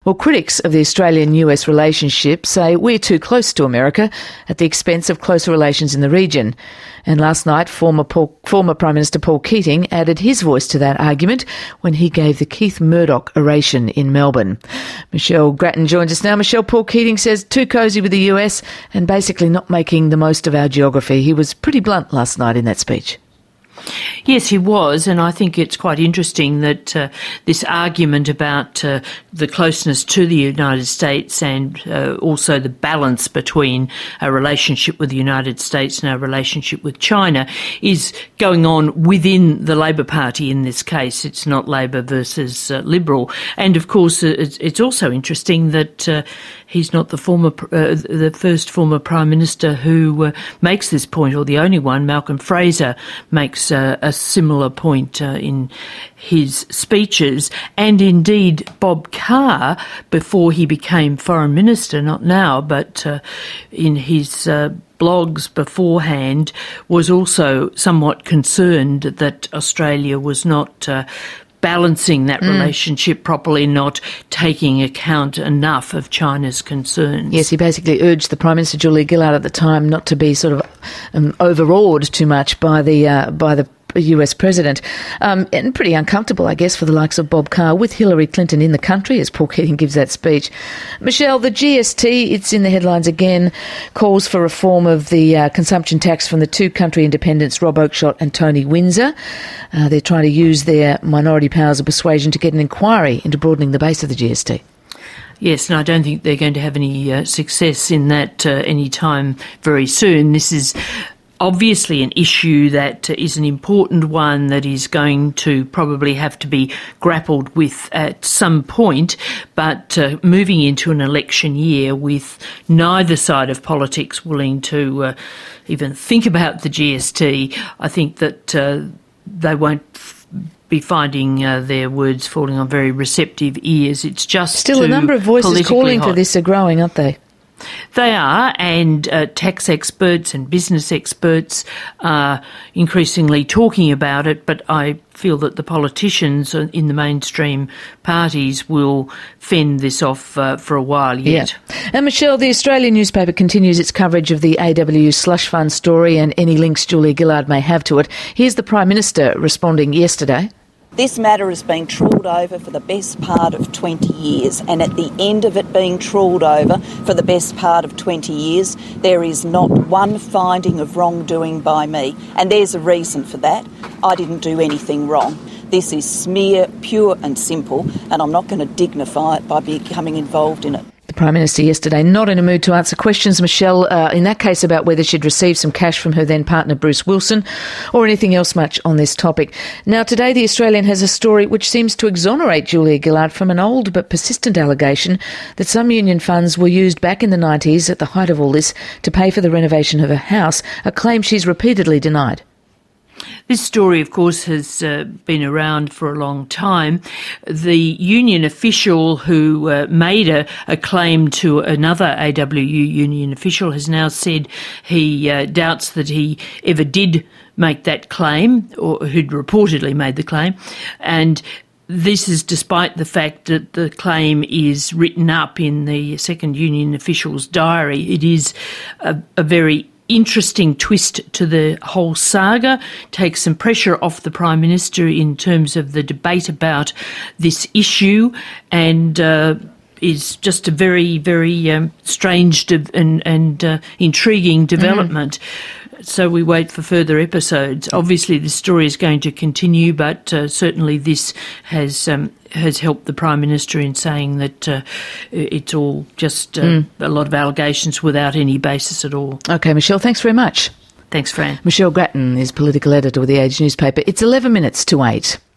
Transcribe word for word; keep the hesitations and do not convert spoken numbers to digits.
Well, critics of the Australian-U S relationship say we're too close to America at the expense of closer relations in the region. And last night, former, Paul, former Prime Minister Paul Keating added his voice to that argument when he gave the Keith Murdoch oration in Melbourne. Michelle Grattan joins us now. Michelle, Paul Keating says too cosy with the U S and basically not making the most of our geography. He was pretty blunt last night in that speech. Yes, he was, and I think it's quite interesting that uh, this argument about uh, the closeness to the United States and uh, also the balance between our relationship with the United States and our relationship with China is going on within the Labor Party in this case. It's not Labor versus uh, Liberal. And, of course, it's, it's also interesting that uh, he's not the former, uh, the first former Prime Minister who uh, makes this point, or the only one. Malcolm Fraser makes uh, a similar point uh, in his speeches. And indeed, Bob Carr, before he became Foreign Minister, not now, but uh, in his uh, blogs beforehand, was also somewhat concerned that Australia was not uh, balancing that mm. relationship properly, not taking account enough of China's concerns. Yes, he basically urged the Prime Minister, Julia Gillard, at the time not to be sort of um, overawed too much by the uh, by the U S President, um, and pretty uncomfortable, I guess, for the likes of Bob Carr with Hillary Clinton in the country as Paul Keating gives that speech. Michelle, the G S T, it's in the headlines again, calls for reform of the uh, consumption tax from the two country independents, Rob Oakeshott and Tony Windsor. Uh, they're trying to use their minority powers of persuasion to get an inquiry into broadening the base of the G S T. Yes, and I don't think they're going to have any uh, success in that uh, any time very soon. This is obviously an issue that is an important one that is going to probably have to be grappled with at some point, but uh, moving into an election year with neither side of politics willing to uh, even think about the G S T, I think that uh, they won't f- be finding uh, their words falling on very receptive ears. It's just still a number of voices calling hot. for this are growing, aren't they? They are, and uh, tax experts and business experts are increasingly talking about it, but I feel that the politicians in the mainstream parties will fend this off uh, for a while yet. Yeah. And Michelle, the Australian newspaper continues its coverage of the A W U slush fund story and any links Julia Gillard may have to it. Here's the Prime Minister responding yesterday. This matter has been trawled over for the best part of twenty years, and at the end of it being trawled over for the best part of twenty years, there is not one finding of wrongdoing by me. And there's a reason for that. I didn't do anything wrong. This is smear, pure and simple, and I'm not going to dignify it by becoming involved in it. The Prime Minister yesterday not in a mood to answer questions, Michelle, uh, in that case about whether she'd received some cash from her then partner Bruce Wilson or anything else much on this topic. Now, today the Australian has a story which seems to exonerate Julia Gillard from an old but persistent allegation that some union funds were used back in the nineties at the height of all this to pay for the renovation of her house, a claim she's repeatedly denied. This story, of course, has uh, been around for a long time. The union official who uh, made a, a claim to another A W U union official has now said he uh, doubts that he ever did make that claim, or who'd reportedly made the claim. And this is despite the fact that the claim is written up in the second union official's diary. It is a, a very interesting twist to the whole saga, takes some pressure off the Prime Minister in terms of the debate about this issue, and uh, is just a very, very um, strange de- and, and uh, intriguing development. Mm. So we wait for further episodes. Obviously, the story is going to continue, but uh, certainly this has um, has helped the Prime Minister in saying that uh, it's all just uh, mm. a lot of allegations without any basis at all. OK, Michelle, thanks very much. Thanks, Fran. Michelle Grattan is political editor with The Age newspaper. It's eleven minutes to eight.